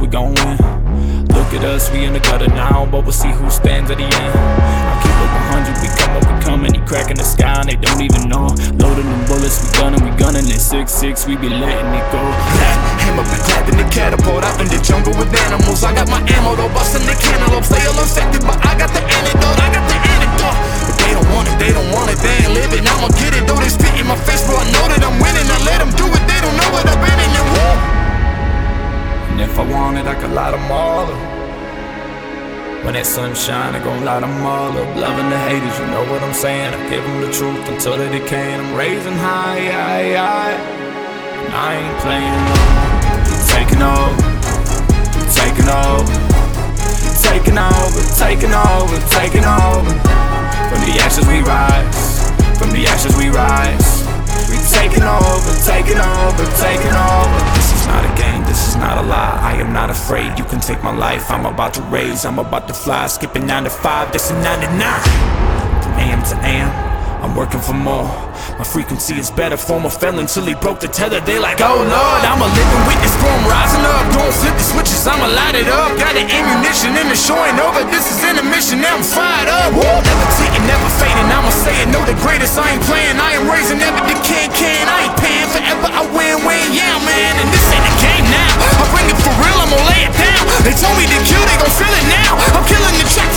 we gon' win. Look at us, we in the gutter now, but we'll see who stands at the end. I keep it 100, we come up, we coming, he cracking the sky and they don't even know. Loading them bullets, we gunning it 6-6, we be letting it go. Hammer be clapping the catapult out in the jungle with animals. I got my ammo though, busting the cantaloupes. They all infected, but I got the antidote, I got the antidote. But they don't want it, they don't want it, they ain't living. I'ma get it though, they spit in my face, bro, I know that I'm winning. I let them do it, they don't know what I've been in and woo. And if I want it, I can light them all up. When that sun shine, I gon' light them all up. Loving the haters, you know what I'm saying. I give them the truth until they can. I'm raising high, and I ain't playing low. You're taking over, you're taking over, you're taking over, taking over, taking over. From the ashes we rise, from the ashes we rise. We taking over, taking over, taking over. This is not a game, this is not a lie. I am not afraid, you can take my life. I'm about to raise, I'm about to fly. Skipping 9 to 5, this is 9 to 9. From AM to AM, I'm working for more. My frequency is better, former felon till he broke the tether. They like, oh Lord, I'm a living witness for him rising up. Don't flip the switches, I'ma light it up. Got the ammunition and the show ain't over. This is intermission, now I'm fired up. Woo! Never taking, never fading, I'ma say it, no the greatest. I ain't playing, I am raising ever the can. I ain't paying forever, I win, yeah man. And this ain't a game now, I bring it for real, I'm gonna lay it down. They told me to kill, they gon' feel it now. I'm killing the track